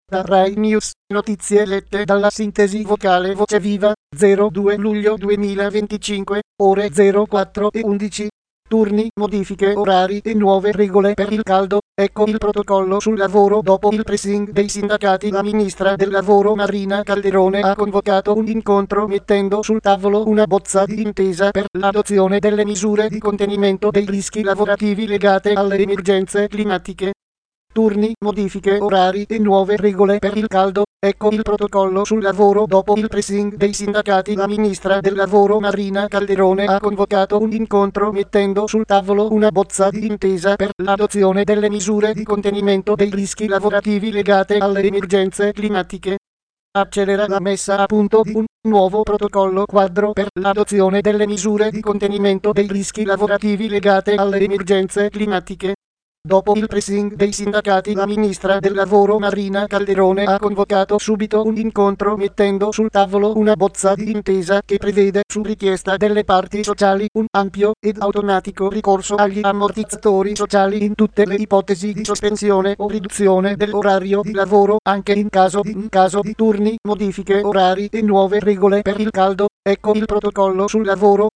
Da Rai News, notizie lette dalla sintesi vocale Voce Viva, 02 luglio 2025, ore 04:11. Turni, modifiche orari e nuove regole per il caldo. Ecco il protocollo sul lavoro dopo il pressing dei sindacati. La ministra del lavoro Marina Calderone ha convocato un incontro mettendo sul tavolo una bozza di intesa per l'adozione delle misure di contenimento dei rischi lavorativi legate alle emergenze climatiche. Turni, modifiche orari e nuove regole per il caldo. Ecco il protocollo sul lavoro dopo il pressing dei sindacati. La ministra del lavoro Marina Calderone ha convocato un incontro mettendo sul tavolo una bozza di intesa per l'adozione delle misure di contenimento dei rischi lavorativi legate alle emergenze climatiche. Accelera la messa a punto di un nuovo protocollo quadro per l'adozione delle misure di contenimento dei rischi lavorativi legate alle emergenze climatiche. Dopo il pressing dei sindacati, la ministra del lavoro Marina Calderone ha convocato subito un incontro mettendo sul tavolo una bozza di intesa che prevede, su richiesta delle parti sociali, un ampio ed automatico ricorso agli ammortizzatori sociali in tutte le ipotesi di sospensione o riduzione dell'orario di lavoro, anche in caso di turni, modifiche orari e nuove regole per il caldo. Ecco il protocollo sul lavoro